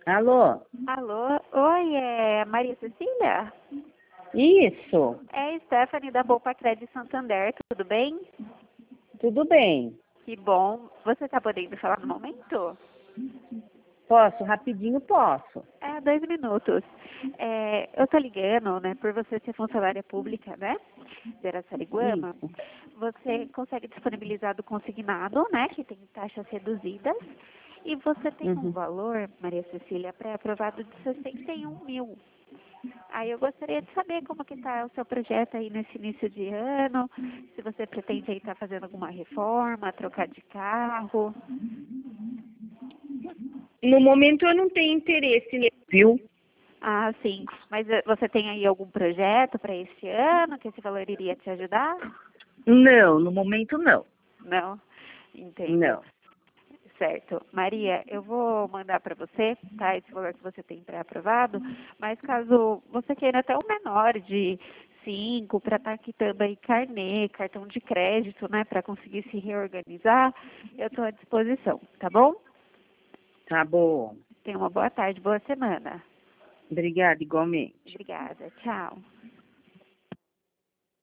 Alô? Alô? Oi, é Maria Cecília? Isso, É Stephanie da Poupa Crédito Santander, tudo bem? tudo bem. Que bom. Você está podendo falar no momento? Posso? Rapidinho posso. 2 minutos. Eu tô ligando, né, por você ser funcionária pública, né, de Araçariguama. Isso. Você consegue disponibilizar do consignado, né, que tem taxas reduzidas. E você tem um Uhum. valor, Maria Cecília, pré-aprovado de 61 mil. Aí eu gostaria de saber como que está o seu projeto aí nesse início de ano, se você pretende aí estar fazendo alguma reforma, trocar de carro. No momento eu não tenho interesse, viu? Ah, sim. Mas você tem aí algum projeto para esse ano que esse valor iria te ajudar? Não, no momento não. Não? Entendo. Não. Certo. Maria, eu vou mandar para você, tá, esse valor que você tem pré-aprovado, mas caso você queira até o menor de 5 para estar quitando aí carnê, cartão de crédito, né, para conseguir se reorganizar, eu estou à disposição, tá bom? Tá bom. Tenha uma boa tarde, boa semana. Obrigada, igualmente. Obrigada. Tchau.